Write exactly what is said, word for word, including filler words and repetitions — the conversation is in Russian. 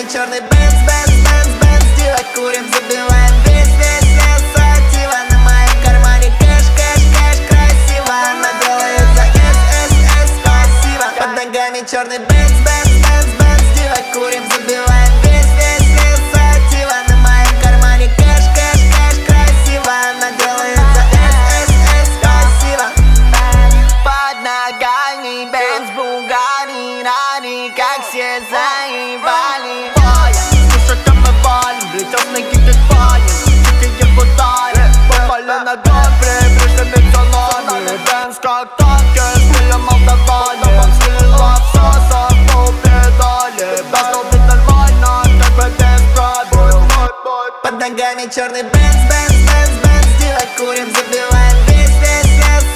черный бенз, бенз, бенз, бенз. Делать курим, забиваем весь, весь лес актива. На моем кармане кэш, кэш, кэш, красиво. Она делает за эс, эс, эс, спасибо. Под ногами черный бенз, бенз, бенз, бенз. Делать курим, забиваем весь, весь лес актива. На моем кармане кэш, кэш, кэш, красиво. Она делает за эс, эс, эс, спасибо. Под ногами бенз, Бугатти, Рани, как все заебали. Слушай, как мы валим, летят на гиге палим. Дикие гудали, попали на гон, прибрежными зонами. Бенз как танки, стилем Молдавани. Слила все, согнул педали. Достолбить нормально, как бы без правил. Под ногами черный бенз, бенз, бенз, бенз. Делать курим, забиваем весь, весь лес